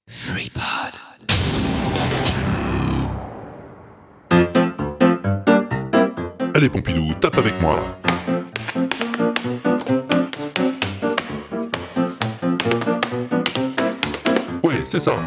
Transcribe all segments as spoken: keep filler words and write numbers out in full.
FreePod. Allez Pompidou, tape avec moi. Ouais, c'est ça.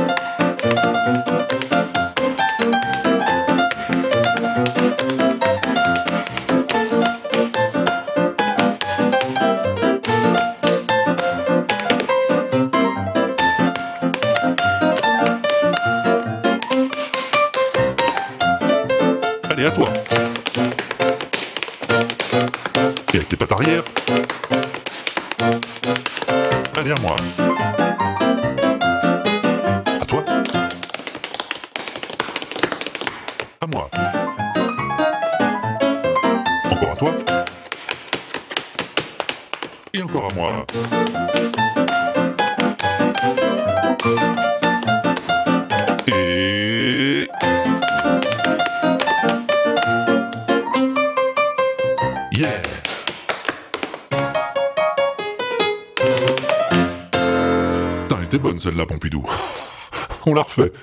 Allez, à toi. Et avec les pattes arrière. Allez, à moi. À toi. À moi. Encore à toi. Et encore à moi. Et... Yeah! Putain, elle était bonne celle-là, Pompidou. On la refait.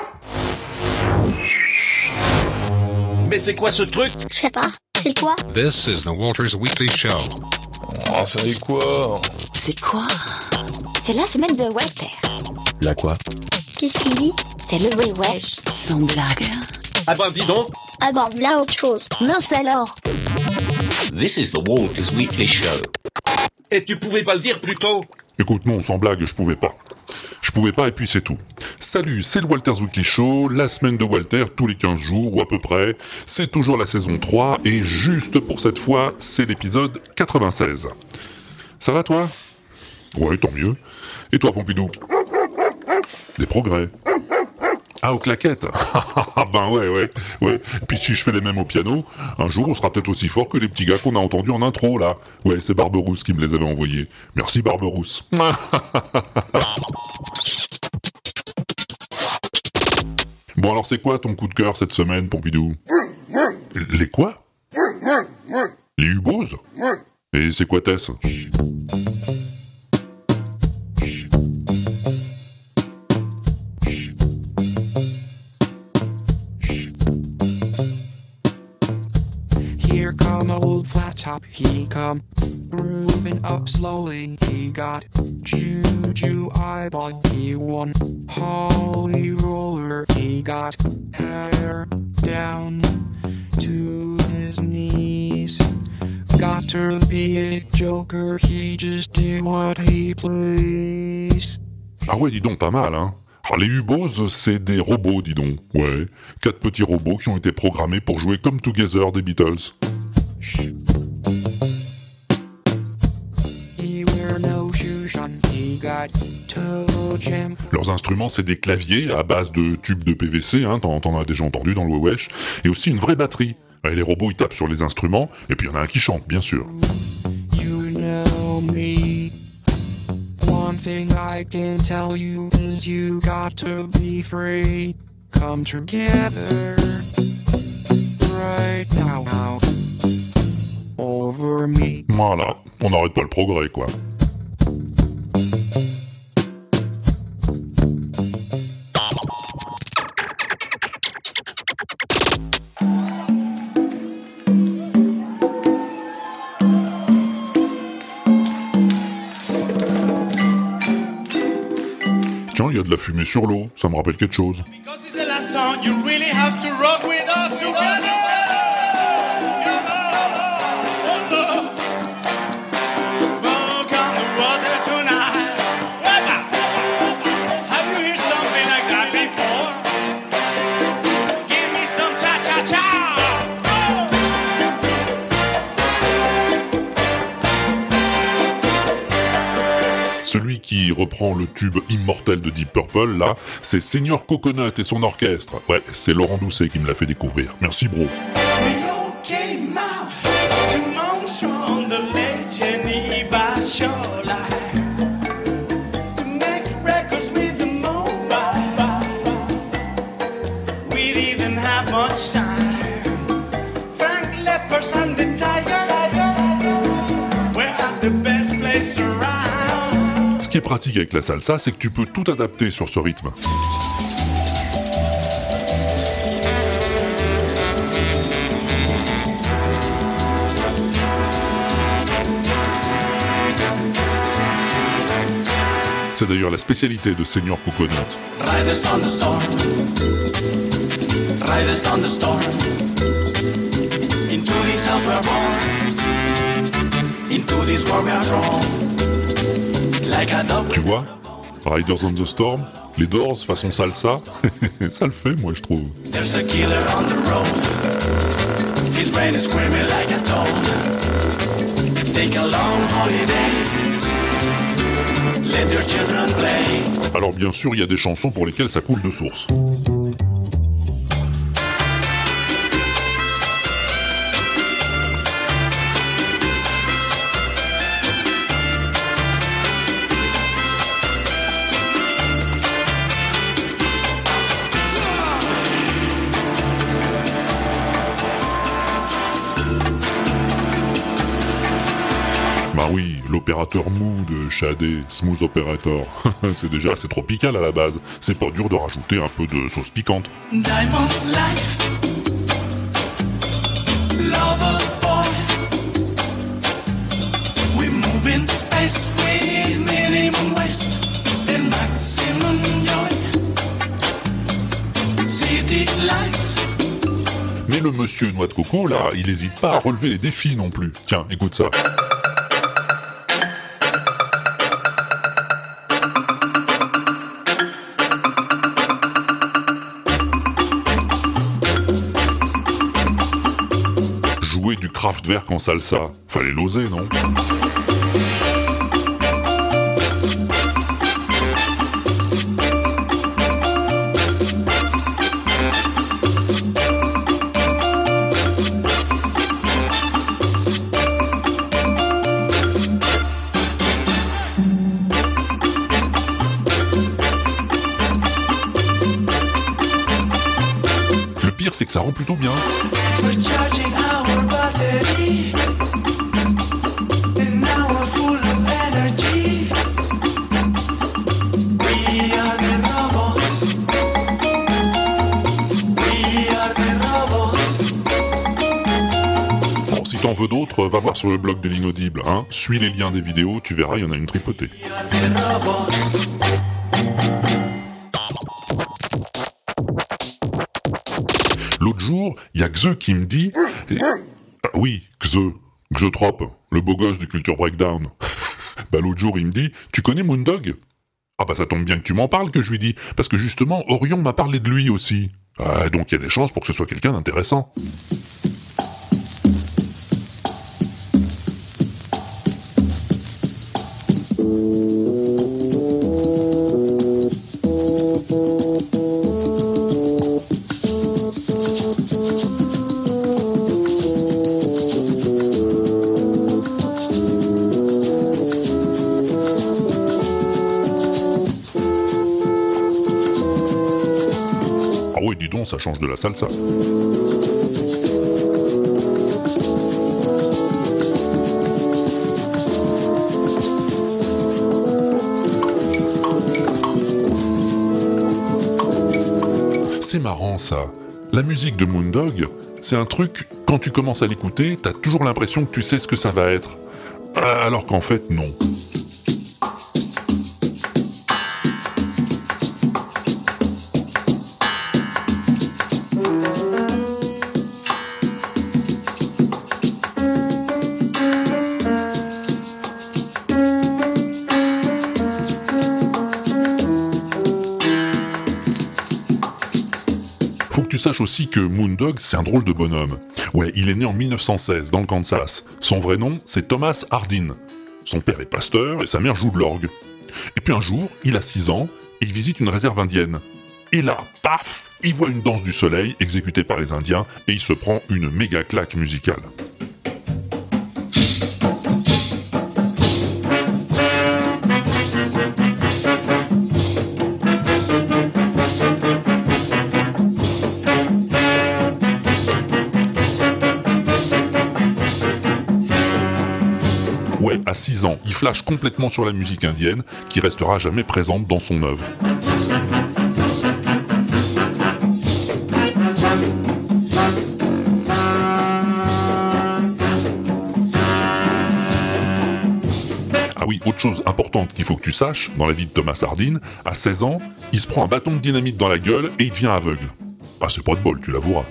Mais c'est quoi ce truc? Je sais pas, c'est quoi? This is the Walters Weekly Show. Ah, ça dit quoi? C'est quoi? C'est la semaine de Walter. La quoi? Qu'est-ce qu'il dit? C'est le ouais wesh. Sans blague. Ah bah dis donc. Ah bon, là autre chose. Mince alors. This is the Walters Weekly Show. Et tu pouvais pas le dire plus tôt? Écoute, non, sans blague, je pouvais pas. Je pouvais pas et puis c'est tout. Salut, c'est le Walters Weekly Show, la semaine de Walter, tous les quinze jours ou à peu près. C'est toujours la saison trois et juste pour cette fois, c'est l'épisode quatre-vingt-seize. Ça va toi? Ouais, tant mieux. Et toi, Pompidou? Des progrès. Ah, aux claquettes. Ah ben ouais, ouais, ouais. Puis si je fais les mêmes au piano, un jour on sera peut-être aussi fort que les petits gars qu'on a entendus en intro, là. Ouais, c'est Barberousse qui me les avait envoyés. Merci Barberousse. Bon alors c'est quoi ton coup de cœur cette semaine, Pompidou? Les quoi? Les hubos? Et c'est quoi Tess? Here come old flat top, he come grooving up slowly. He got juju eyeball, he won Holly roller. He got hair down to his knees. Got to be a joker, he just do what he please. Ah ouais, dis donc, pas mal, hein. Alors, les Hubos, c'est des robots, dis donc. Ouais, quatre petits robots qui ont été programmés pour jouer Come Together des Beatles. Leurs instruments, c'est des claviers à base de tubes de P V C, hein, t'en, t'en as déjà entendu dans le Wesh, et aussi une vraie batterie. Et les robots, ils tapent sur les instruments, et puis il y en a un qui chante, bien sûr. You know me. One thing I can tell you is you got to be free. Come together right now, now over me. Voilà, on n'arrête pas le progrès, quoi. Tiens, il y a de la fumée sur l'eau, ça me rappelle quelque chose. Because it's the last song, you really have to rock with us together. Smoke on the water tonight. Have you heard something like that before? Give me some cha-cha-cha. Celui qui reprend le tube immortel de Deep Purple, là, c'est Senior Coconut et son orchestre. Ouais, c'est Laurent Doucet qui me l'a fait découvrir. Merci, bro. We all came out to Montreux, the legend shoreline, to make records with the mobile. We didn't have much time. Frank Lepers and the Tiger were at the best place around. qui est pratique avec la salsa, c'est que tu peux tout adapter sur ce rythme. C'est d'ailleurs la spécialité de Señor Coconut. Ride the thunderstorm. Ride the thunderstorm. Into this house we are born. Into this world we are drawn. Like a dog. Tu vois, Riders on the Storm, les Doors façon salsa, ça le fait moi je trouve. There's a killer on the road. His brain is screaming like a toad. Take a long holiday. Let your children play. Alors bien sûr, il y a des chansons pour lesquelles ça coule de source. Bah oui, l'opérateur mou de Shadé, Smooth Operator. C'est déjà assez tropical à la base. C'est pas dur de rajouter un peu de sauce piquante. Diamond life. Lover boy. We move in space with minimum waste and maximum joy. City lights. Mais le monsieur Noix de Coco, là, il hésite pas à relever les défis non plus. Tiens, écoute ça. Jouer du Kraftwerk en salsa, fallait l'oser, non? Le pire, c'est que ça rend plutôt bien. Recharging our battery. And now we're full of energy. We are the robots. We are the robots. Bon, si t'en veux d'autres, va voir sur le blog de l'Inaudible, hein. Suis les liens des vidéos, tu verras, il y en a une tripotée. We are the robots. L'autre jour, il y a Xe qui me dit... et- Ah oui, Xe, Xeutrope, le beau gosse du Culture Breakdown. Bah l'autre jour, il me dit, tu connais Moondog? Ah bah ça tombe bien que tu m'en parles, que je lui dis, parce que justement, Orion m'a parlé de lui aussi. Ah, donc il y a des chances pour que ce soit quelqu'un d'intéressant. Ah oui, dis donc, ça change de la salsa. C'est marrant ça. La musique de Moondog, c'est un truc, quand tu commences à l'écouter, t'as toujours l'impression que tu sais ce que ça va être. Alors qu'en fait, non. Faut que tu saches aussi que Moondog, c'est un drôle de bonhomme. Ouais, il est né en mille neuf cent seize, dans le Kansas. Son vrai nom, c'est Thomas Hardin. Son père est pasteur et sa mère joue de l'orgue. Et puis un jour, il a six ans et il visite une réserve indienne. Et là, paf, il voit une danse du soleil exécutée par les Indiens et il se prend une méga claque musicale. à six ans, il flash complètement sur la musique indienne, qui restera jamais présente dans son œuvre. Ah oui, autre chose importante qu'il faut que tu saches, dans la vie de Thomas Hardin, à seize ans, il se prend un bâton de dynamite dans la gueule et il devient aveugle. Ah, c'est pas de bol, tu l'avoueras.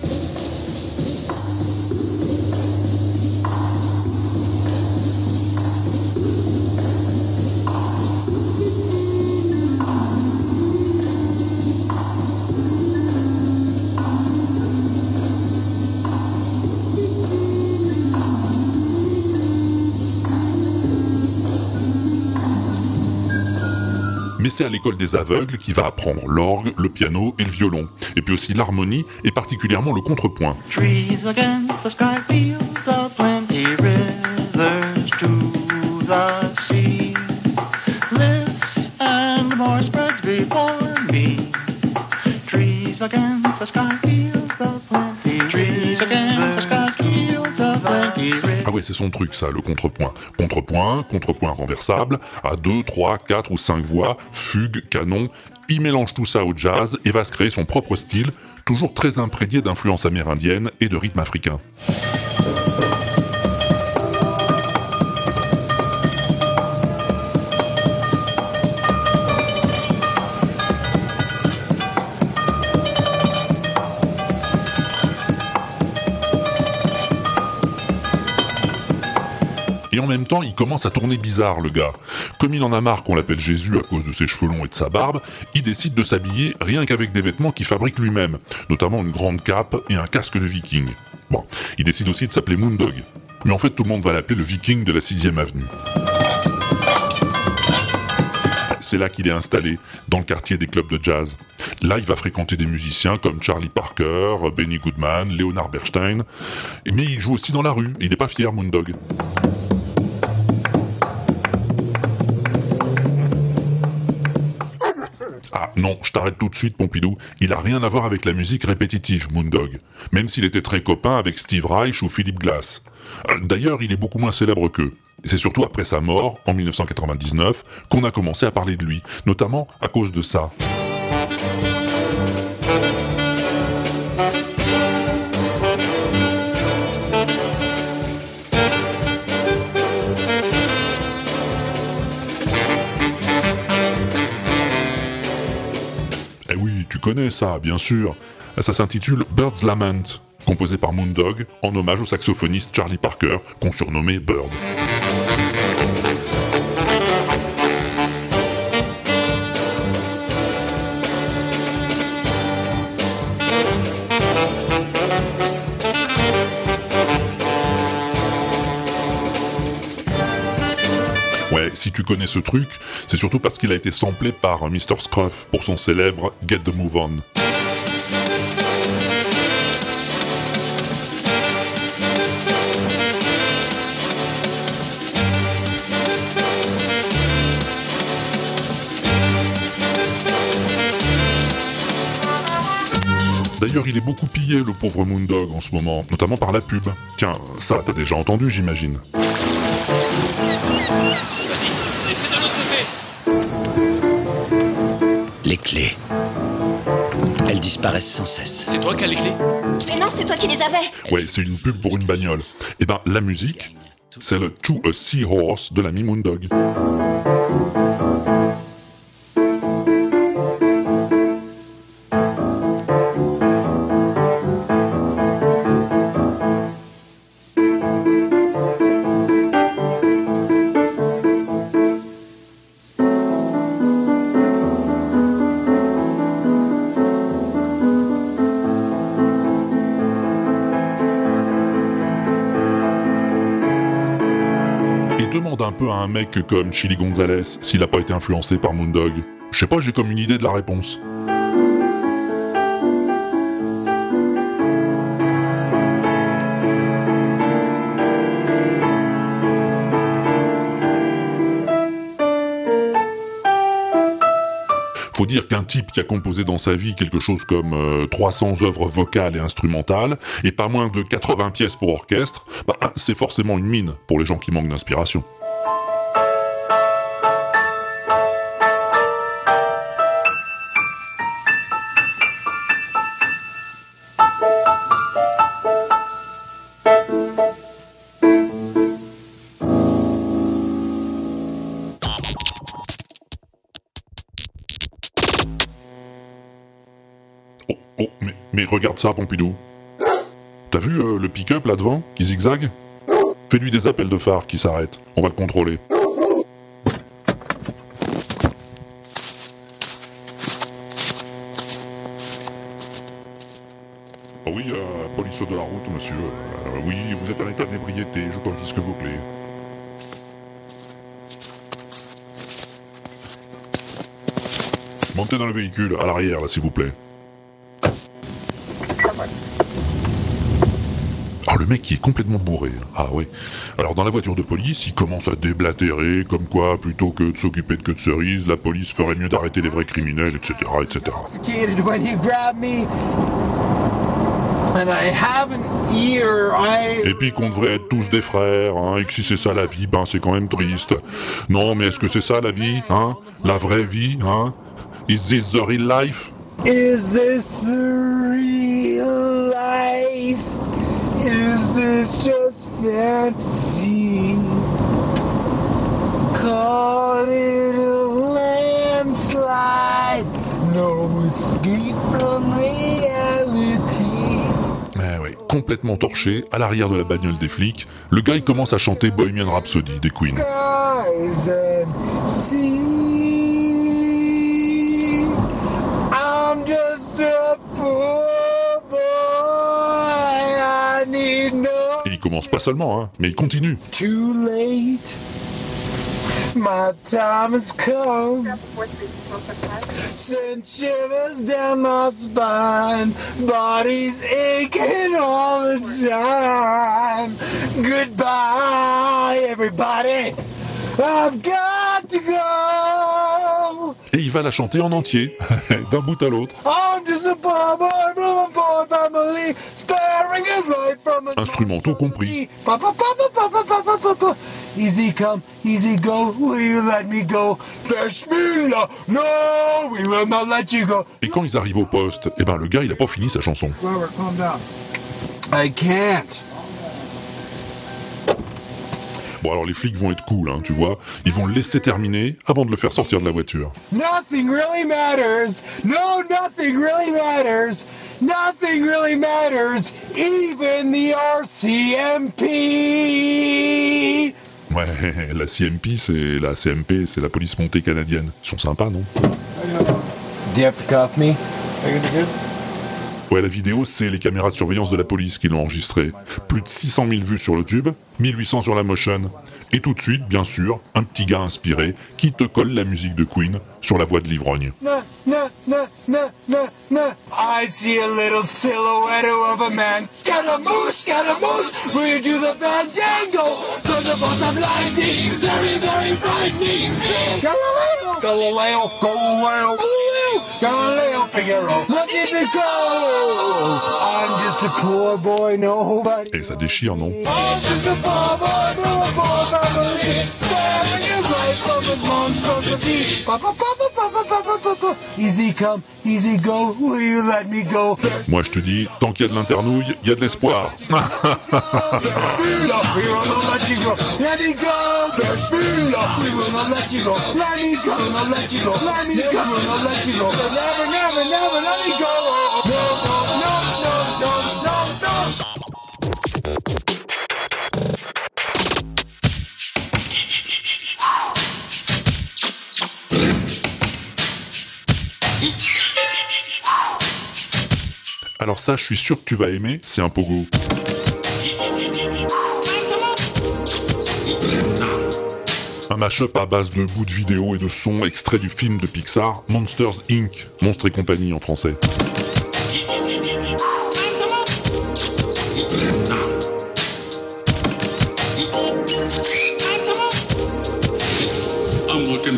Mais c'est à l'école des aveugles qu'il va apprendre l'orgue, le piano et le violon, et puis aussi l'harmonie et particulièrement le contrepoint. Trees against the sky, fields of plenty, rivers to the sea. This and more spreads before me. Trees against the sky, fields of plenty, trees against the sky, fields of plenty. Ah ouais, c'est son truc ça, le contrepoint. Contrepoint, contrepoint renversable, à deux, trois, quatre ou cinq voix, fugue, canon. Il mélange tout ça au jazz et va se créer son propre style, toujours très imprégné d'influences amérindiennes et de rythmes africains. Et en même temps, il commence à tourner bizarre, le gars. Comme il en a marre qu'on l'appelle Jésus à cause de ses cheveux longs et de sa barbe, il décide de s'habiller rien qu'avec des vêtements qu'il fabrique lui-même, notamment une grande cape et un casque de viking. Bon, il décide aussi de s'appeler Moondog. Mais en fait, tout le monde va l'appeler le viking de la sixième avenue. C'est là qu'il est installé, dans le quartier des clubs de jazz. Là, il va fréquenter des musiciens comme Charlie Parker, Benny Goodman, Leonard Bernstein. Mais il joue aussi dans la rue, et il n'est pas fier, Moondog. Ah non, je t'arrête tout de suite, Pompidou, il a rien à voir avec la musique répétitive, Moondog, même s'il était très copain avec Steve Reich ou Philip Glass. D'ailleurs, il est beaucoup moins célèbre qu'eux. Et c'est surtout après sa mort, en dix-neuf cent quatre-vingt-dix-neuf, qu'on a commencé à parler de lui, notamment à cause de ça. Eh oui, tu connais ça, bien sûr. Ça s'intitule Bird's Lament, composé par Moondog, en hommage au saxophoniste Charlie Parker, qu'on surnommait Bird. Ouais, si tu connais ce truc, c'est surtout parce qu'il a été samplé par mister Scruff pour son célèbre Get the Move On. D'ailleurs, il est beaucoup pillé, le pauvre Moondog, en ce moment, notamment par la pub. Tiens, ça, t'as déjà entendu, j'imagine. Vas-y, essaie de l'autre côté. Les clés. Elles disparaissent sans cesse. C'est toi qui as les clés? Mais non, c'est toi qui les avais. Ouais, c'est une pub pour une bagnole. Eh ben, la musique, c'est le To a Seahorse de l'ami Moondog. Demande un peu à un mec comme Chili Gonzalez s'il a pas été influencé par Moondog. Je sais pas, j'ai comme une idée de la réponse. Faut dire qu'un type qui a composé dans sa vie quelque chose comme euh, trois cents œuvres vocales et instrumentales, et pas moins de quatre-vingts pièces pour orchestre, bah, c'est forcément une mine pour les gens qui manquent d'inspiration. Oh, oh, mais, mais regarde ça, Pompidou. T'as vu euh, le pick-up là devant, qui zigzague? Fais-lui des appels de phare qui s'arrêtent. On va le contrôler. Oh oui, euh, police de la route, monsieur. Euh, oui, vous êtes en état d'ébriété, je confisque vos clés. Montez dans le véhicule, à l'arrière, là, s'il vous plaît. Oh, le mec qui est complètement bourré. Ah oui. Alors, dans la voiture de police, il commence à déblatérer, comme quoi, plutôt que de s'occuper de queue de cerise, la police ferait mieux d'arrêter les vrais criminels, et cetera, et cetera. Et puis qu'on devrait être tous des frères, hein, et que si c'est ça la vie, ben c'est quand même triste. Non, mais est-ce que c'est ça la vie, hein? La vraie vie, hein? Is this the real life? Is this the real life? Is this just fantasy? Caught in a landslide, no escape from reality. Eh ouais, complètement torché, à l'arrière de la bagnole des flics, le gars il commence à chanter Bohemian Rhapsody des Queen. Skies and sea. I'm just a poor boy. I need no. Et il commence pas seulement, hein, mais il continue. Too late. My time has come. Send shivers down my spine. Body's aching all the time. Goodbye, everybody. I've got to go. Et il va la chanter en entier, d'un bout à l'autre. I'm just a poor boy from a poor family, sparing his life from a instrumentaux compris. Papa, papa, papa, papa, papa. Easy come, easy go, will you let me go? Bismillah, no, we will not let you go. Et quand ils arrivent au poste, eh ben le gars il a pas fini sa chanson. Robert, calm down. I can't. Bon alors les flics vont être cool, hein, tu vois. Ils vont le laisser terminer avant de le faire sortir de la voiture. Nothing really matters. No, nothing really matters. Nothing really matters. Even the R C M P. Ouais, la C M P, c'est la C M P, c'est la police montée canadienne. Ils sont sympas, non? Do you have to cuff me? Are you good? Ouais, la vidéo, c'est les caméras de surveillance de la police qui l'ont enregistrée. Plus de six cent mille vues sur le tube, mille huit cents sur la motion. Et tout de suite, bien sûr, un petit gars inspiré qui te colle la musique de Queen sur la voix de l'ivrogne. Na, na, na, na, na, na. I see a little silhouette of a man. Scaramouche, Scaramouche, will you do the fandango? Thunderbolts are blinding, very, very frightening. Galileo, Galileo, Galileo, Galileo, Galileo Figaro. Look at me go! I'm just a poor boy, nobody. Et ça déchire, non? I'm just a poor boy, from a poor family, sparing his life from a monstrosity. Papa, papa, papa, papa, papa. Easy come, easy go, will you let me go? Moi je te dis, tant qu'il y a de l'internouille, il y a de l'espoir. Bismillah, we will not let you go. Let me go. Bismillah, we will not let you go. Let me go, not let you go. Let me go, not let you go. Never, never, never let me go. No, no, no, no, no, no, no. Alors ça, je suis sûr que tu vas aimer, c'est un pogo. Un mash-up à base de bouts de vidéo et de sons extraits du film de Pixar, Monsters incorporé, Monstres et compagnie en français. I'm looking.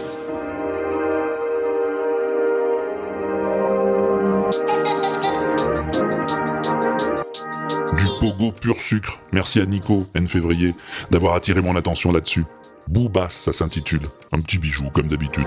Pogo pur sucre. Merci à Nico, N février, d'avoir attiré mon attention là-dessus. Boobass, ça s'intitule. Un petit bijou, comme d'habitude.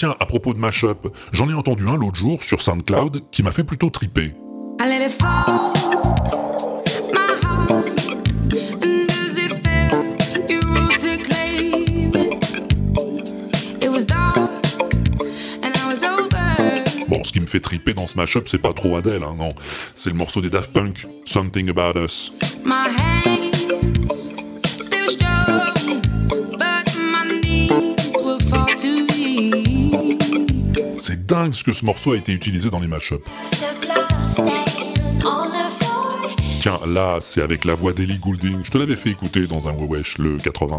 tiens, à propos de mashup, j'en ai entendu un l'autre jour sur SoundCloud qui m'a fait plutôt triper. I let it fall, my heart, and as it fell, you rose to claim it. It was dark, and I was over. Bon, ce qui me fait triper dans ce mashup, c'est pas trop Adele, hein, non. C'est le morceau des Daft Punk, Something About Us. My hands still strong, but my knees will fall too weak. C'est dingue ce que ce morceau a été utilisé dans les mashups. Tiens, là, c'est avec la voix d'Ellie Goulding. Je te l'avais fait écouter dans un Wewesh, le quatre-vingts.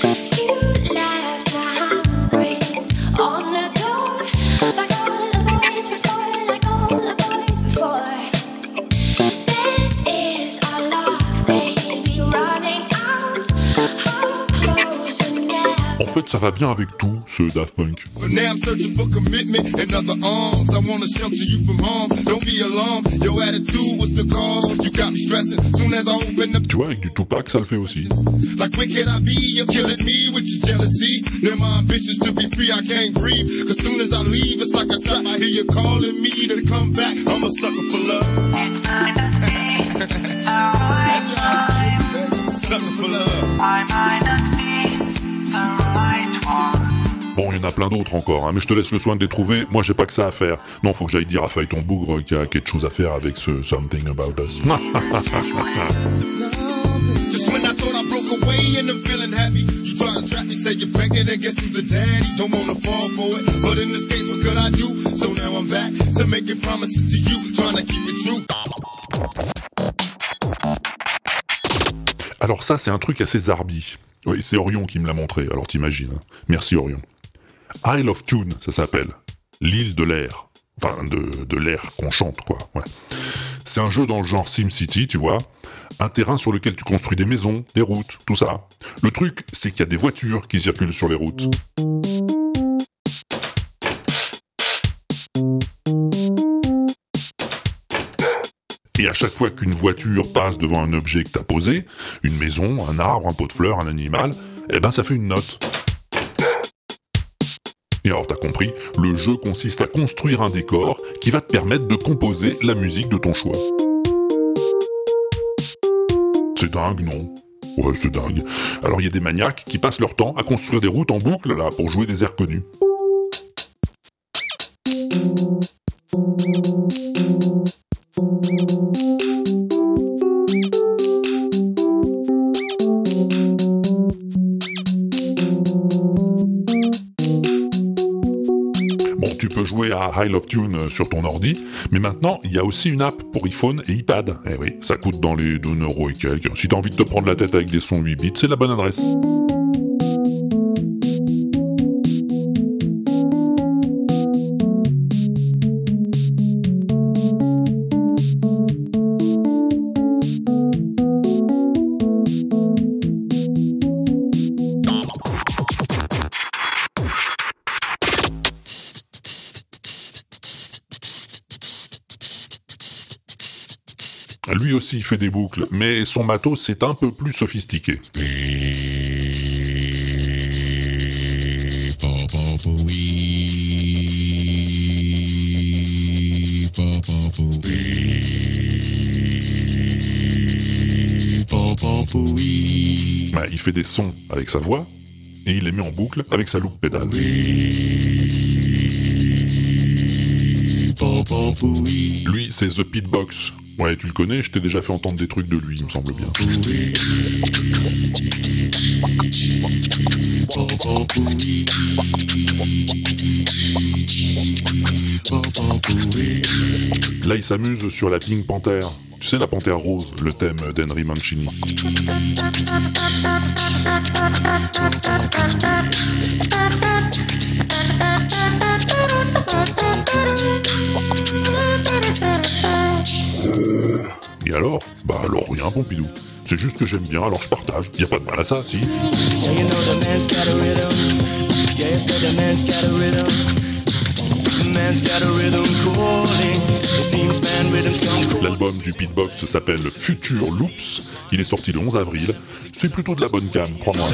En fait, ça va bien avec tout, ce Daft Punk. Tu vois, avec du Tupac, ça le fait aussi. Bon, il y en a plein d'autres encore, hein, mais je te laisse le soin de les trouver. Moi, j'ai pas que ça à faire. Non, faut que j'aille dire à Feuille ton bougre qu'il y a quelque chose à faire avec ce Something About Us. Alors ça, c'est un truc assez zarbi. Oui, c'est Orion qui me l'a montré, alors t'imagines. Hein. Merci Orion. Isle of Tune, ça s'appelle. L'île de l'air. Enfin, de, de l'air qu'on chante, quoi. Ouais. C'est un jeu dans le genre SimCity, tu vois. Un terrain sur lequel tu construis des maisons, des routes, tout ça. Le truc, c'est qu'il y a des voitures qui circulent sur les routes. Et à chaque fois qu'une voiture passe devant un objet que t'as posé, une maison, un arbre, un pot de fleurs, un animal, eh ben ça fait une note. Et alors t'as compris, le jeu consiste à construire un décor qui va te permettre de composer la musique de ton choix. C'est dingue, non ? Ouais, c'est dingue. Alors il y a des maniaques qui passent leur temps à construire des routes en boucle, là, pour jouer des airs connus. Tu peux jouer à Isle of Tune sur ton ordi, mais maintenant, il y a aussi une app pour iPhone et iPad. Eh oui, ça coûte dans les deux euros et quelques. Si t'as envie de te prendre la tête avec des sons huit bits, c'est la bonne adresse. Lui aussi il fait des boucles, mais son matos c'est un peu plus sophistiqué. Bah, il fait des sons avec sa voix, et il les met en boucle avec sa loupe pédale. Lui, c'est The Pitbox. Ouais, tu le connais, je t'ai déjà fait entendre des trucs de lui, il me semble bien. Là, il s'amuse sur la Pink Panther. Tu sais, la panthère rose, le thème d'Henry Mancini. Et alors ? Bah alors rien, Pompidou. C'est juste que j'aime bien, alors je partage. Y a pas de mal à ça, si ? L'album du Beatbox s'appelle Future Loops. Il est sorti le onze avril. C'est plutôt de la bonne gamme, crois-moi.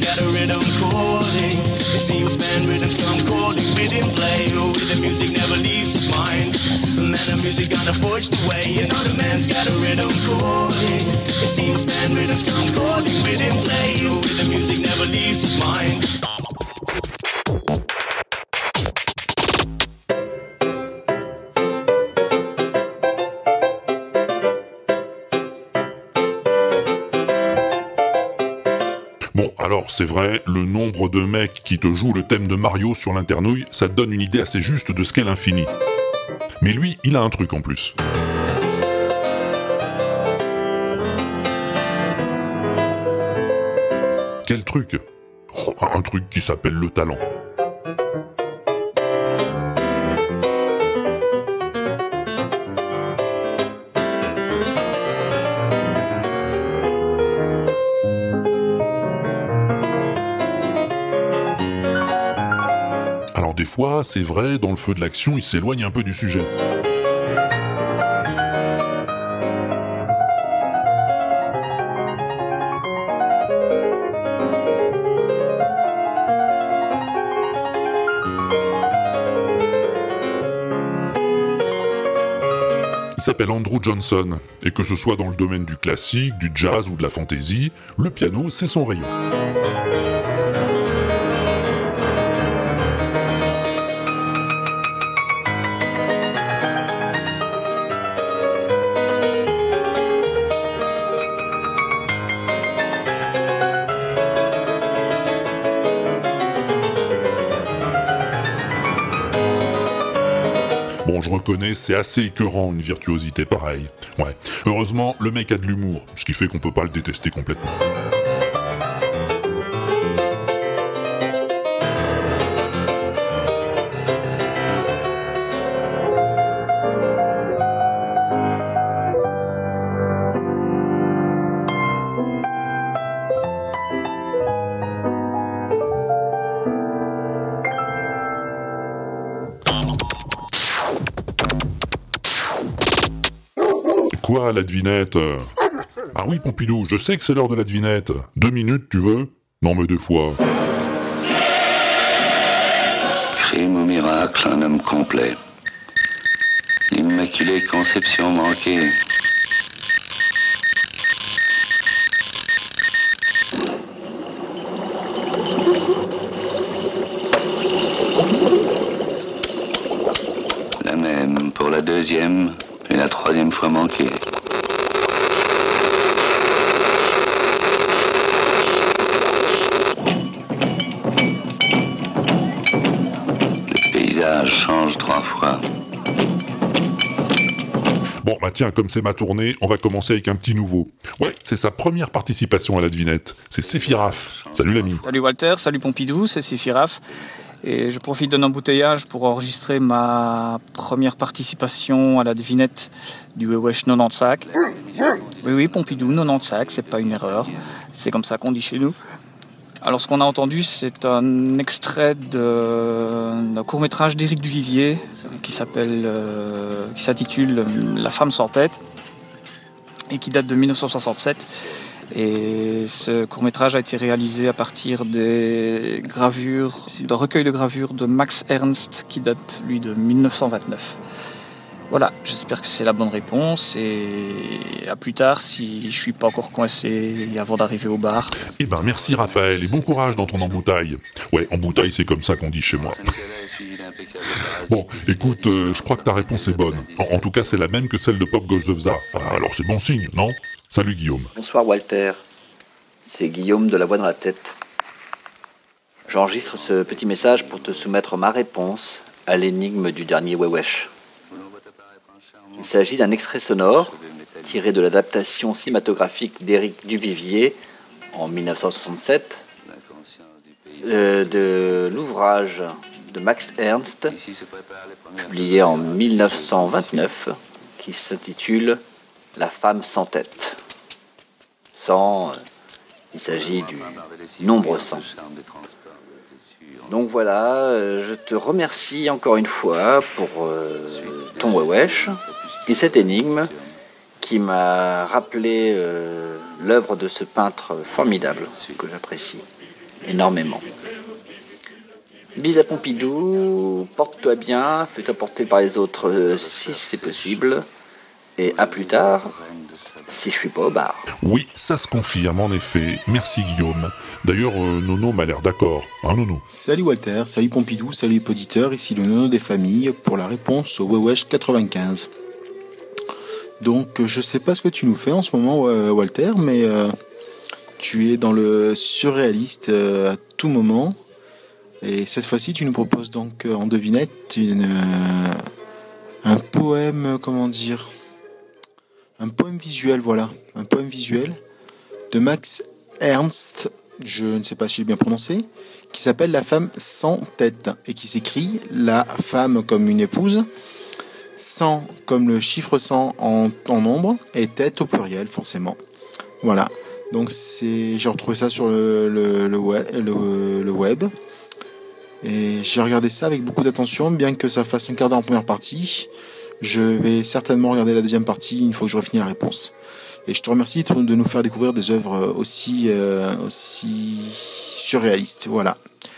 Bon, alors c'est vrai, le nombre de mecs qui te jouent le thème de Mario sur l'internouille, ça te donne une idée assez juste de ce qu'est l'infini. Mais lui, il a un truc en plus. Quel truc ? Oh, un truc qui s'appelle le talent. Alors des fois, c'est vrai, dans le feu de l'action, il s'éloigne un peu du sujet. Il s'appelle Andrew Johnson, et que ce soit dans le domaine du classique, du jazz ou de la fantasy, le piano, c'est son rayon. Bon, je reconnais, c'est assez écœurant une virtuosité pareille. Ouais. Heureusement, le mec a de l'humour, ce qui fait qu'on peut pas le détester complètement. Quoi, la devinette ? Ah oui, Pompidou, je sais que c'est l'heure de la devinette. Deux minutes, tu veux ? Non, mais deux fois. Crime ou miracle, un homme complet. L'immaculée conception manquée. La même pour la deuxième et la troisième fois manquée. Le paysage change trois fois. Bon, bah tiens, comme c'est ma tournée, on va commencer avec un petit nouveau. Ouais, c'est sa première participation à la devinette. C'est Séphiraf. Salut l'ami. Salut Walter, salut Pompidou, c'est Séphiraf. Et je profite d'un embouteillage pour enregistrer ma première participation à la devinette du Wesh quatre-vingt-quinze. Oui, oui, Pompidou, quatre-vingt-quinze, c'est pas une erreur. C'est comme ça qu'on dit chez nous. Alors, ce qu'on a entendu, c'est un extrait de, d'un court-métrage d'Éric Duvivier qui s'appelle, euh, qui s'intitule La femme sans tête et qui date de dix-neuf cent soixante-sept. Et ce court-métrage a été réalisé à partir des gravures, d'un recueil de gravures de Max Ernst qui date, lui, de dix-neuf cent vingt-neuf. Voilà, j'espère que c'est la bonne réponse et à plus tard si je suis pas encore coincé avant d'arriver au bar. Eh ben merci Raphaël et bon courage dans ton embouteille. Ouais, embouteille c'est comme ça qu'on dit chez moi. Bon, écoute, euh, je crois que ta réponse est bonne. En, en tout cas, c'est la même que celle de Pop Goes the Vza. Alors c'est bon signe, non ? Salut Guillaume. Bonsoir Walter, c'est Guillaume de La Voix dans la Tête. J'enregistre ce petit message pour te soumettre ma réponse à l'énigme du dernier Wesh. Il s'agit d'un extrait sonore tiré de l'adaptation cinématographique d'Éric Duvivier en dix-neuf cent soixante-sept euh, de l'ouvrage de Max Ernst publié en dix-neuf cent vingt-neuf qui s'intitule La femme sans tête. cent, il s'agit du nombre cent. Donc voilà, euh, je te remercie encore une fois pour euh, ton Wesh. Et cette énigme qui m'a rappelé euh, l'œuvre de ce peintre formidable que j'apprécie énormément. Bis à Pompidou, porte-toi bien, fais-toi porter par les autres euh, si c'est possible, et à plus tard, si je suis pas au bar. Oui, ça se confirme en effet. Merci Guillaume. D'ailleurs, euh, Nono m'a l'air d'accord. Hein Nono? Salut Walter, salut Pompidou, salut les auditeurs, ici le Nono des familles pour la réponse au Wewesh quatre-vingt-quinze. Donc je sais pas ce que tu nous fais en ce moment Walter, mais euh, tu es dans le surréaliste euh, à tout moment. Et cette fois-ci tu nous proposes donc euh, en devinette une, euh, un poème, comment dire, un poème visuel, voilà, un poème visuel de Max Ernst, je ne sais pas si j'ai bien prononcé, qui s'appelle La femme sans tête et qui s'écrit la femme comme une épouse, cent comme le chiffre cent en, en nombre et tête au pluriel forcément. Voilà, donc c'est, j'ai retrouvé ça sur le, le, le, web, le, le web et j'ai regardé ça avec beaucoup d'attention, bien que ça fasse un quart d'heure en première partie. Je vais certainement regarder la deuxième partie une fois que j'aurai fini la réponse. Et je te remercie de nous faire découvrir des œuvres aussi, euh, aussi surréalistes. Voilà.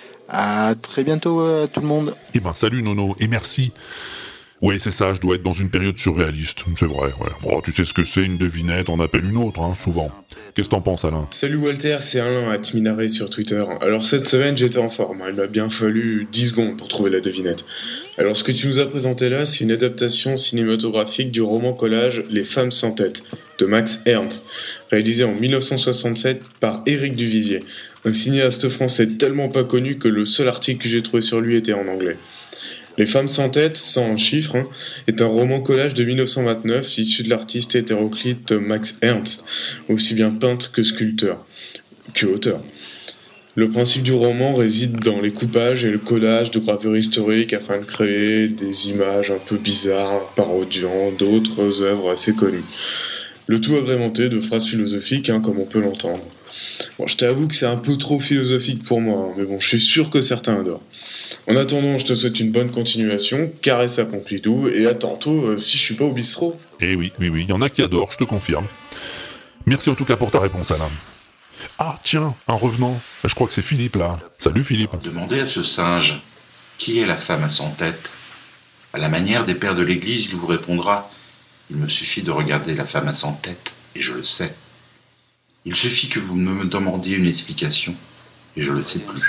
À très bientôt à tout le monde. Eh ben salut Nono et merci. Oui, c'est ça, je dois être dans une période surréaliste, c'est vrai, ouais. Bon, tu sais ce que c'est, une devinette, on appelle une autre, hein, souvent. Qu'est-ce que t'en penses, Alain? Salut Walter, c'est Alain, à Tminaré sur Twitter. Alors cette semaine, j'étais en forme, il m'a bien fallu dix secondes pour trouver la devinette. Alors ce que tu nous as présenté là, c'est une adaptation cinématographique du roman collage Les femmes sans tête, de Max Ernst, réalisé en dix-neuf cent soixante-sept par Éric Duvivier, un cinéaste français tellement pas connu que le seul article que j'ai trouvé sur lui était en anglais. Les femmes sans tête, sans chiffre, hein, est un roman collage de dix-neuf cent vingt-neuf issu de l'artiste hétéroclite Max Ernst, aussi bien peintre que sculpteur, que auteur. Le principe du roman réside dans les coupages et le collage de gravures historiques afin de créer des images un peu bizarres, parodiant d'autres œuvres assez connues. Le tout agrémenté de phrases philosophiques, hein, comme on peut l'entendre. Bon, je t'avoue que c'est un peu trop philosophique pour moi, hein, mais bon, je suis sûr que certains adorent. En attendant, je te souhaite une bonne continuation, caresse à Pompidou, et à tantôt, euh, si je suis pas au bistrot. Eh oui, oui, oui, il y en a qui adorent, je te confirme. Merci en tout cas pour ta réponse, Alain. Ah, tiens, un revenant. Je crois que c'est Philippe, là. Salut, Philippe. Demandez à ce singe, qui est la femme à cent têtes? À la manière des pères de l'Église, il vous répondra, il me suffit de regarder la femme à cent têtes, et je le sais. Il suffit que vous me demandiez une explication, et je le sais plus.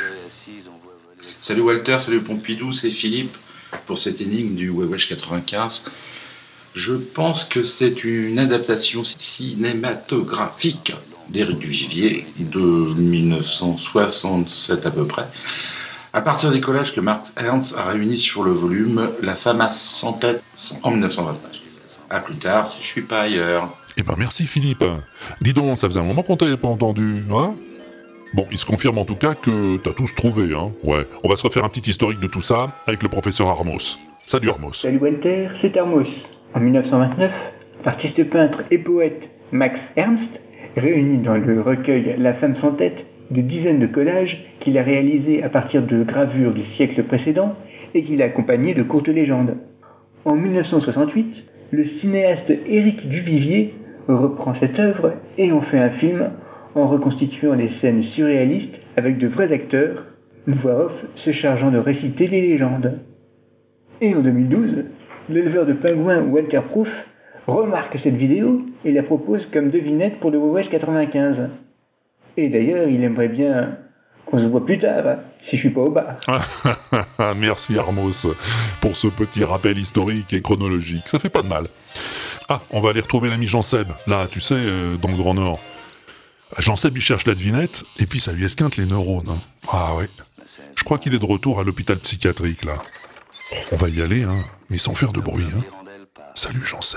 Salut Walter, salut Pompidou, c'est Philippe pour cette énigme du Wewesh quatre-vingt-quinze. Je pense que c'est une adaptation cinématographique d'Éric Duvivier de dix-neuf cent soixante-sept à peu près, à partir des collages que Max Ernst a réunis sur le volume La femme à cent têtes en dix-neuf cent vingt-neuf. À plus tard si je suis pas ailleurs. Eh ben merci Philippe. Dis donc, ça faisait un moment qu'on t'avait pas entendu, hein? Bon, il se confirme en tout cas que t'as tous trouvé, hein. Ouais, on va se refaire un petit historique de tout ça avec le professeur Armos. Salut Armos. Salut Walter, c'est Armos. En dix-neuf cent vingt-neuf, l'artiste peintre et poète Max Ernst réunit dans le recueil La femme sans tête de dizaines de collages qu'il a réalisés à partir de gravures du siècle précédent et qu'il a accompagnés de courtes légendes. En dix-neuf cent soixante-huit, le cinéaste Éric Duvivier reprend cette œuvre et en fait un film en reconstituant des scènes surréalistes avec de vrais acteurs, une voix off se chargeant de réciter les légendes. Et en deux mille douze, l'éleveur de pingouins Walter Proof remarque cette vidéo et la propose comme devinette pour le Wewesh quatre-vingt-quinze. Et d'ailleurs, il aimerait bien qu'on se voit plus tard, si je suis pas au bar. Merci Armos pour ce petit rappel historique et chronologique, ça fait pas de mal. Ah, on va aller retrouver l'ami Jean-Seb, là, tu sais, euh, dans le Grand Nord. Jean-Seb, il cherche la devinette, et puis ça lui esquinte les neurones. Hein. Ah ouais. Je crois qu'il est de retour à l'hôpital psychiatrique, là. On va y aller, hein, mais sans faire de bruit, hein. Salut Jean-Seb.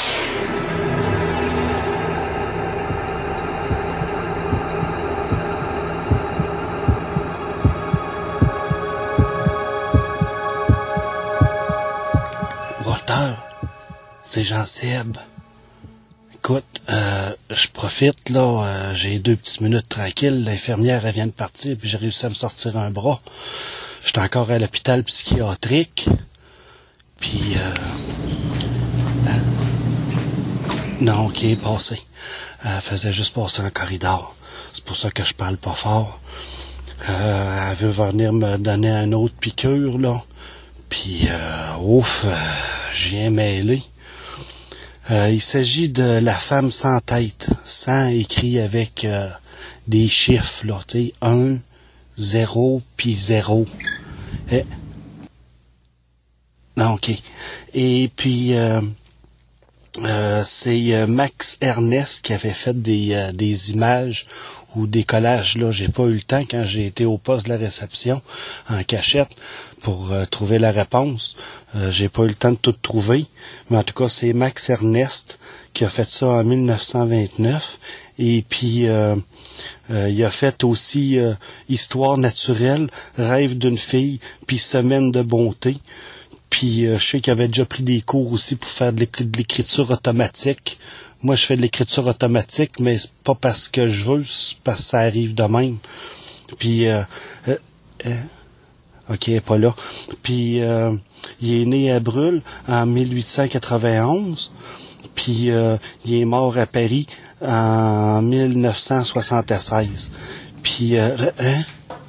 Walter, c'est Jean-Seb. Écoute, euh, je profite, là, euh, j'ai deux petites minutes tranquilles, l'infirmière, elle vient de partir, puis j'ai réussi à me sortir un bras. J'étais encore à l'hôpital psychiatrique, puis, euh, euh, Non, ok, passé. Elle faisait juste passer un corridor. C'est pour ça que je parle pas fort. Euh, elle veut venir me donner une autre piqûre, là. Puis, euh, ouf, euh, je viens mêler. Euh, il s'agit de la femme sans tête. Sans écrit avec euh, des chiffres, là, tu sais, un, zéro, puis zéro. Et... Non, ok. Et puis... Euh, Euh, c'est euh, Max Ernest qui avait fait des, euh, des images ou des collages. Là, j'ai pas eu le temps quand j'ai été au poste de la réception en cachette pour euh, trouver la réponse. Euh, j'ai pas eu le temps de tout trouver, mais en tout cas, c'est Max Ernest qui a fait ça en dix-neuf cent vingt-neuf. Et puis, euh, euh, il a fait aussi euh, Histoire naturelle, Rêve d'une fille, puis Semaine de bonté. Puis euh, je sais qu'il avait déjà pris des cours aussi pour faire de l'écriture automatique. Moi, je fais de l'écriture automatique, mais c'est pas parce que je veux, c'est parce que ça arrive de même. Puis, euh, euh, euh, ok, elle est pas là. Puis, euh, il est né à Brûle en dix-huit cent quatre-vingt-onze. Puis, euh, il est mort à Paris en dix-neuf cent soixante-seize. Puis, euh, hein?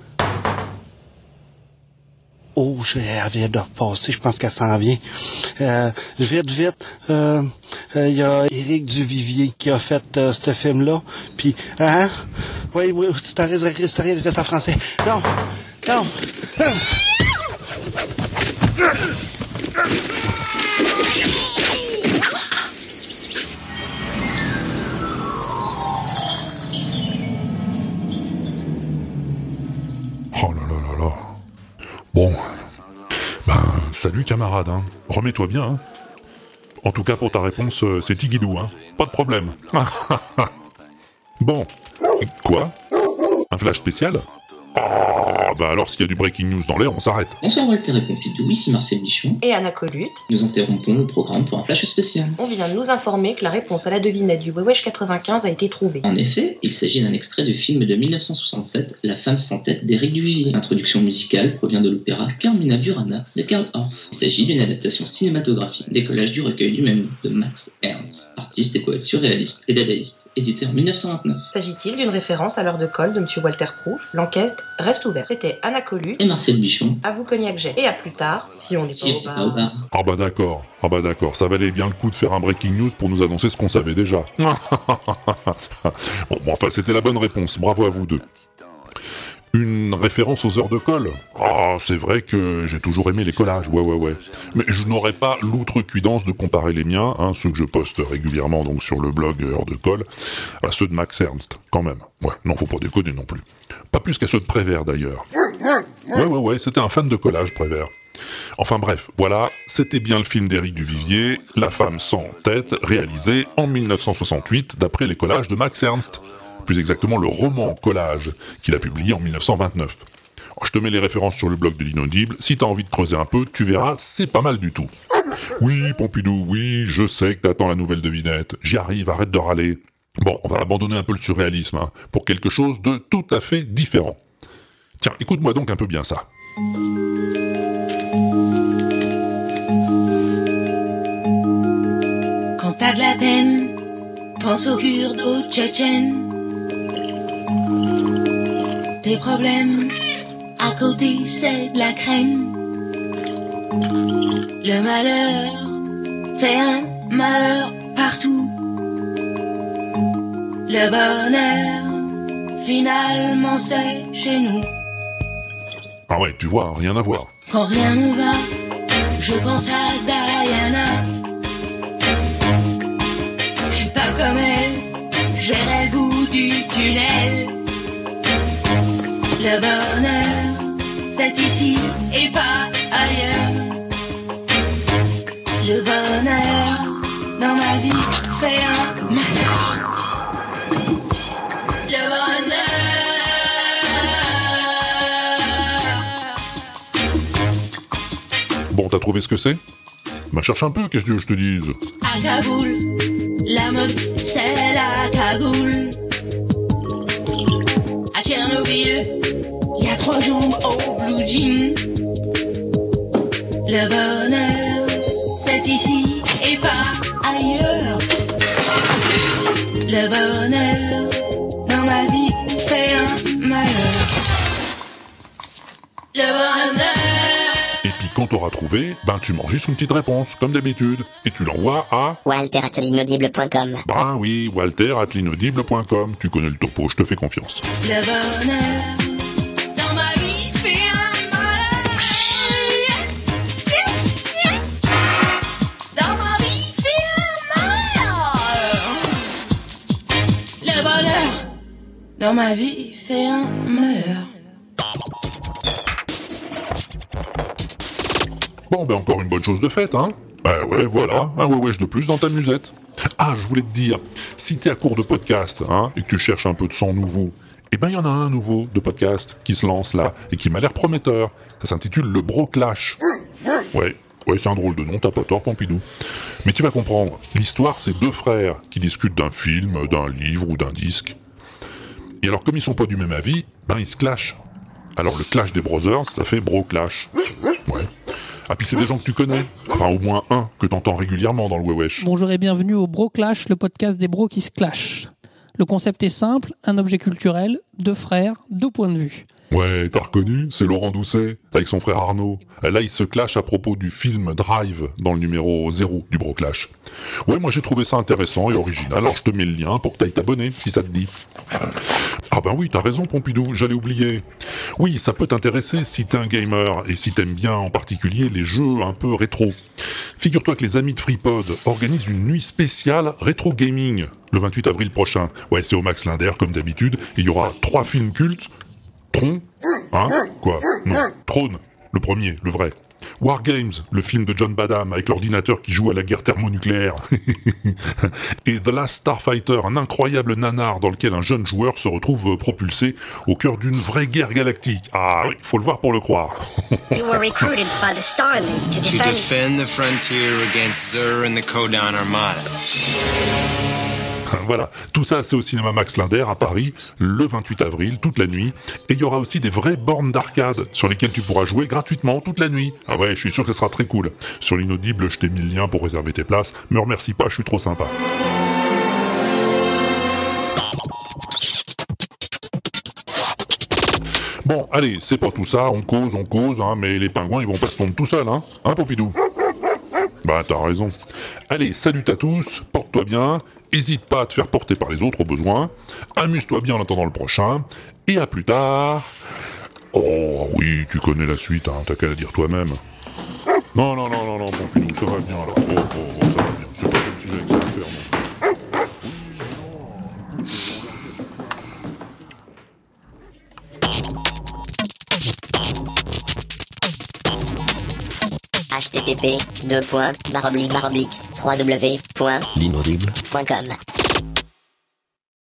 Oh, elle vient de repasser, je pense qu'elle s'en vient. Euh, vite, vite, il euh, euh, y a Éric Duvivier qui a fait euh, ce film-là. Puis, hein? Oui, oui, c'est un réalisateur français. Non, non, non. Oh là là là là. Bon, ben, salut camarade, hein. Remets-toi bien, hein. En tout cas, pour ta réponse, euh, c'est Tigidou, hein. Pas de problème. Bon. Quoi? Un flash spécial? Oh, bah alors s'il y a du breaking news dans l'air, on s'arrête. Bonsoir Walter et Pompidou, ici Marcel Bichon. Et Anna Colute. Nous interrompons le programme pour un flash spécial. On vient de nous informer que la réponse à la devinette du Wewesh quatre-vingt-quinze a été trouvée. En effet, il s'agit d'un extrait du film de dix-neuf cent soixante-sept, La femme sans tête d'Éric Duvivier. L'introduction musicale provient de l'opéra Carmina Burana de Karl Orff. Il s'agit d'une adaptation cinématographique des collages du recueil du même nom de Max Ernst, artiste et poète surréaliste et dadaïste, édité en dix-neuf cent vingt-neuf. S'agit-il d'une référence à l'heure de colle de M. Walter Proof? L'enquête reste ouverte. C'était Anna Colute et Marcel Bichon. À vous Cognac Jet. Et à plus tard, si on n'est si pas au bar. Ah bah d'accord, ah bah d'accord, ça valait bien le coup de faire un breaking news pour nous annoncer ce qu'on savait déjà. Bon, bon, enfin c'était la bonne réponse, bravo à vous deux. Une référence aux heures de colle. Ah, c'est vrai que j'ai toujours aimé les collages, ouais ouais ouais. Mais je n'aurais pas l'outrecuidance de comparer les miens, hein, ceux que je poste régulièrement donc sur le blog Heures de colle, à ceux de Max Ernst, quand même. Ouais, non, faut pas déconner non plus. Pas plus qu'à ceux de Prévert d'ailleurs. Ouais ouais ouais, c'était un fan de collage, Prévert. Enfin bref, voilà, c'était bien le film d'Éric Duvivier, La femme sans tête, réalisé en dix-neuf cent soixante-huit d'après les collages de Max Ernst. Plus exactement le roman Collage, qu'il a publié en dix-neuf cent vingt-neuf. Alors, je te mets les références sur le blog de l'Inaudible, si t'as envie de creuser un peu, tu verras, c'est pas mal du tout. Oui, Pompidou, oui, je sais que t'attends la nouvelle devinette, j'y arrive, arrête de râler. Bon, on va abandonner un peu le surréalisme, hein, pour quelque chose de tout à fait différent. Tiens, écoute-moi donc un peu bien ça. Quand t'as de la peine, pense aux Kurdes tchétchènes. Tes problèmes, à côté c'est de la crème. Le malheur fait un malheur partout. Le bonheur, finalement c'est chez nous. Ah ouais, tu vois, rien à voir. Quand rien ne va, je pense à Diana. Je suis pas comme elle, je verrai le bout du tunnel. Le bonheur, c'est ici et pas ailleurs. Le bonheur, dans ma vie, fait un malheur. Le bonheur. Bon, t'as trouvé ce que c'est? Bah cherche un peu, qu'est-ce que je te dise? À Kaboul, la mode, c'est la cagoule. À Tchernobyl, y a trois jambes au blue jean. Le bonheur, c'est ici et pas ailleurs. Le bonheur dans ma vie fait un malheur. Le bonheur. Et puis quand t'auras trouvé, ben tu m'enregistres une petite réponse, comme d'habitude, et tu l'envoies à... Walter arobase l'inaudible point com. Ben oui, Walter arobase l'inaudible point com. Tu connais le topo, je te fais confiance. Le bonheur dans ma vie fait un malheur. Yes, yes, yes. Dans ma vie fait un malheur. Le bonheur dans ma vie fait un malheur. Bon, ben encore une bonne chose de faite, hein. Ben ouais, voilà, un wesh de plus dans ta musette. Ah, je voulais te dire, si t'es à court de podcast, hein, et que tu cherches un peu de son nouveau, eh ben il y en a un nouveau de podcast qui se lance là, et qui m'a l'air prometteur. Ça s'intitule le Broclash. Ouais, ouais, c'est un drôle de nom, t'as pas tort, Pompidou. Mais tu vas comprendre, l'histoire c'est deux frères qui discutent d'un film, d'un livre ou d'un disque. Et alors comme ils sont pas du même avis, ben ils se clashent. Alors le clash des brothers, ça fait Broclash. Ouais. Ah puis c'est des gens que tu connais, enfin au moins un que t'entends régulièrement dans le Wewesh. Bonjour et bienvenue au Broclash, le podcast des bros qui se clashent. Le concept est simple, un objet culturel, deux frères, deux points de vue. Ouais, t'as reconnu, c'est Laurent Doucet, avec son frère Arnaud. Là, il se clash à propos du film Drive, dans le numéro zéro du Broclash. Ouais, moi j'ai trouvé ça intéressant et original, alors je te mets le lien pour que t'ailles t'abonner, si ça te dit. Ah ben oui, t'as raison Pompidou, j'allais oublier. Oui, ça peut t'intéresser si t'es un gamer, et si t'aimes bien en particulier les jeux un peu rétro. Figure-toi que les amis de FreePod organisent une nuit spéciale rétro gaming, le vingt-huit avril prochain. Ouais, c'est au Max Linder, comme d'habitude, et il y aura trois films cultes. Tron, hein, quoi, non, Trône, le premier, le vrai. War Games, le film de John Badham avec l'ordinateur qui joue à la guerre thermonucléaire. Et The Last Starfighter, un incroyable nanar dans lequel un jeune joueur se retrouve propulsé au cœur d'une vraie guerre galactique. Ah oui, faut le voir pour le croire. You were recruited by the Starlink to defend... To defend the frontier against Zur and the Kodan Armada. Voilà, tout ça c'est au cinéma Max Linder à Paris, le vingt-huit avril, toute la nuit. Et il y aura aussi des vraies bornes d'arcade sur lesquelles tu pourras jouer gratuitement toute la nuit. Ah ouais, je suis sûr que ça sera très cool. Sur l'inaudible, je t'ai mis le lien pour réserver tes places. Me remercie pas, je suis trop sympa. Bon, allez, c'est pas tout ça, on cause, on cause, hein, mais les pingouins ils vont pas se pondre tout seuls, hein, hein Pompidou? Bah t'as raison. Allez, salut à tous, porte-toi bien. Hésite pas à te faire porter par les autres au besoin. Amuse-toi bien en attendant le prochain. Et à plus tard. Oh oui, tu connais la suite, hein, t'as qu'à la dire toi-même. Non, non, non, non, non, Pompidou, ça va bien alors. Oh, oh, oh, ça va bien. C'est pas comme sujet que ça va faire, non. H T T P deux points barre oblique barre oblique trois w point l'inaudible point com